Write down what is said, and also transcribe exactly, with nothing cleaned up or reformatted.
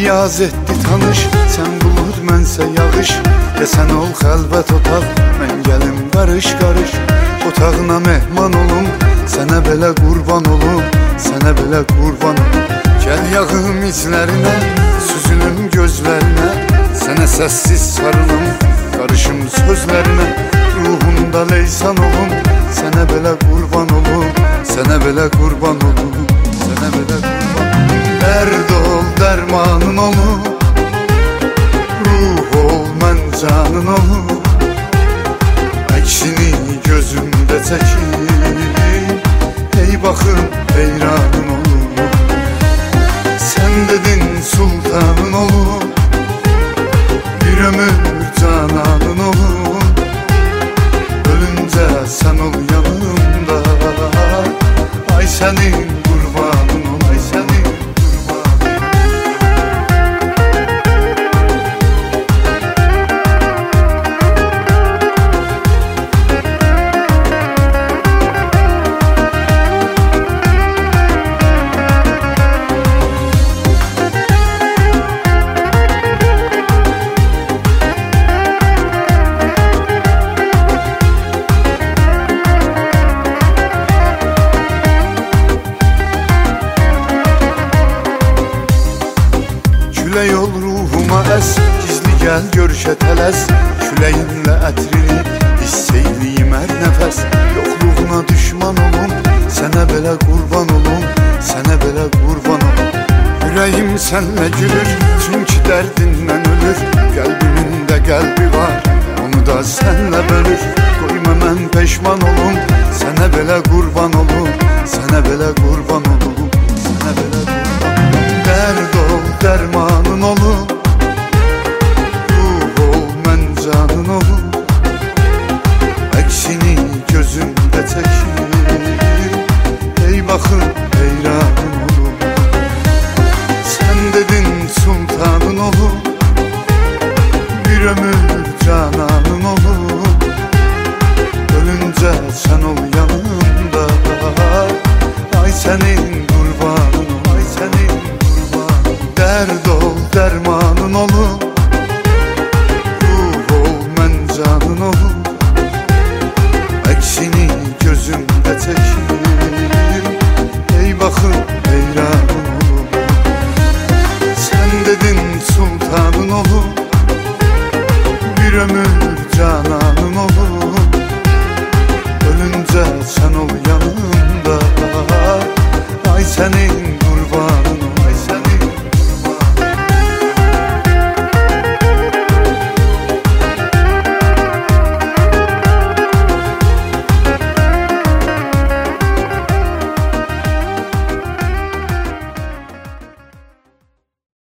Riyaz etdi tanış, sən bulud mənsə yağış. Desən ol xəlvət otaq, mən gəlim qarış qarış. Otağına mehman olum, sənə belə qurban olum, sənə belə qurban olum. Gəl yağım izlərinə, süzülüm gözlərinə, sənə səssiz sarılım, qarışım sözlərinə. Ruhumda leysan olum, sənə belə qurban olum, sənə belə qurban olum, sənə belə qurban olum. Dərd ol, dərmanın olum, ruh ol, mən canın olum. Əksini gözümdə çəkir, hey baxım heyranın olum. Sən dedin sultanın olum, bir ömür cananın olum. Ölüncə sən ol yanımda, ay sənin qurbanın ol, ay sənin qurbanın. Külək ol ruhuma əs, gizli gəl görüşə tələs. Küləyinlə ətrini hiss eyliyim hər nəfəs. Yoxluğuna düşman olum, sənə belə qurban olum, sənə belə qurban olum. Ürəyim sənlə gülür, çünki dərdindən ölür. Qəlbimin də qəlbi var, onu da sənlə bölür. Qoyma mən peşman olum, sənə belə qurban olum, sənə belə qurban olum.